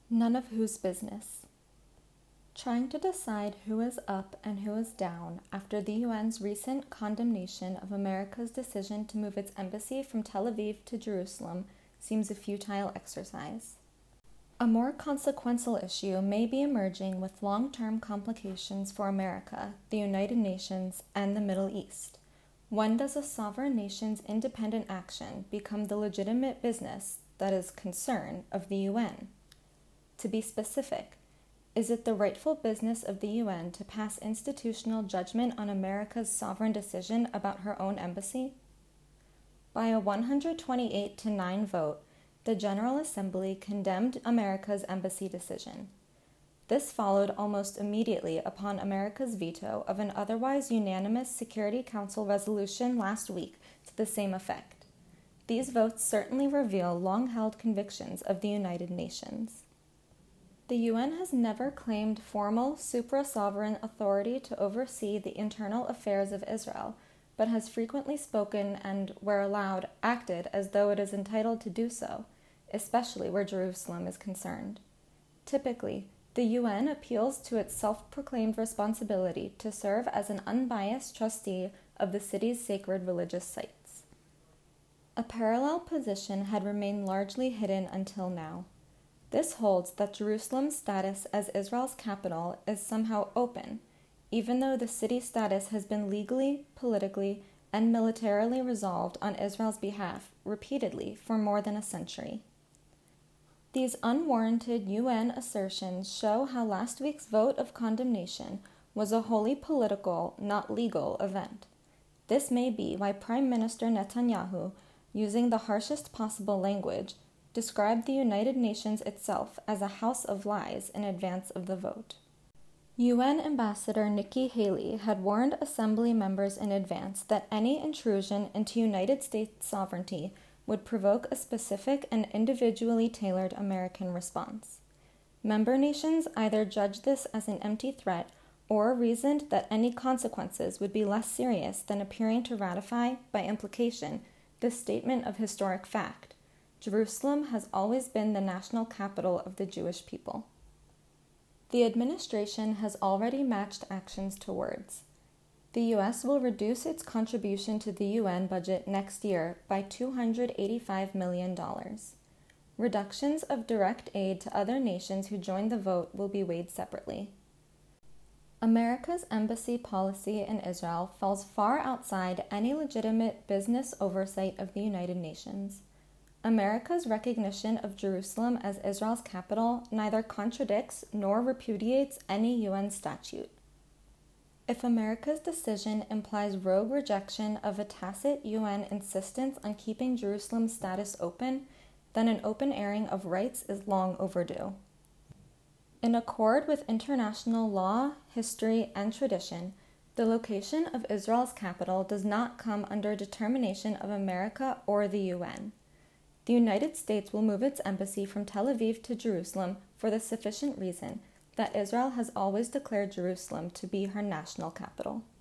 None of whose business. Trying to decide who is up and who is down after the UN's recent condemnation of America's decision to move its embassy from Tel Aviv to Jerusalem seems a futile exercise. A more consequential issue may be emerging with long-term complications for America, the United Nations, and the Middle East. When does a sovereign nation's independent action become the legitimate business, that is, concern, of the UN? To be specific, is it the rightful business of the UN to pass institutional judgment on America's sovereign decision about her own embassy? By a 128-9 vote, the General Assembly condemned America's embassy decision. This followed almost immediately upon America's veto of an otherwise unanimous Security Council resolution last week to the same effect. These votes certainly reveal long-held convictions of the United Nations. The UN has never claimed formal, supra-sovereign authority to oversee the internal affairs of Israel, but has frequently spoken and, where allowed, acted as though it is entitled to do so, especially where Jerusalem is concerned. Typically, the UN appeals to its self-proclaimed responsibility to serve as an unbiased trustee of the city's sacred religious sites. A parallel position had remained largely hidden until now. This holds that Jerusalem's status as Israel's capital is somehow open, even though the city's status has been legally, politically, and militarily resolved on Israel's behalf repeatedly for more than a century. These unwarranted UN assertions show how last week's vote of condemnation was a wholly political, not legal, event. This may be why Prime Minister Netanyahu, using the harshest possible language, described the United Nations itself as a house of lies in advance of the vote. UN Ambassador Nikki Haley had warned Assembly members in advance that any intrusion into United States sovereignty would provoke a specific and individually tailored American response. Member nations either judged this as an empty threat or reasoned that any consequences would be less serious than appearing to ratify, by implication, this statement of historic fact. Jerusalem has always been the national capital of the Jewish people. The administration has already matched actions to words. The U.S. will reduce its contribution to the UN budget next year by $285 million. Reductions of direct aid to other nations who join the vote will be weighed separately. America's embassy policy in Israel falls far outside any legitimate business oversight of the United Nations. America's recognition of Jerusalem as Israel's capital neither contradicts nor repudiates any UN statute. If America's decision implies rogue rejection of a tacit UN insistence on keeping Jerusalem's status open, then an open airing of rights is long overdue. In accord with international law, history, and tradition, the location of Israel's capital does not come under determination of America or the UN. The United States will move its embassy from Tel Aviv to Jerusalem for the sufficient reason that Israel has always declared Jerusalem to be her national capital.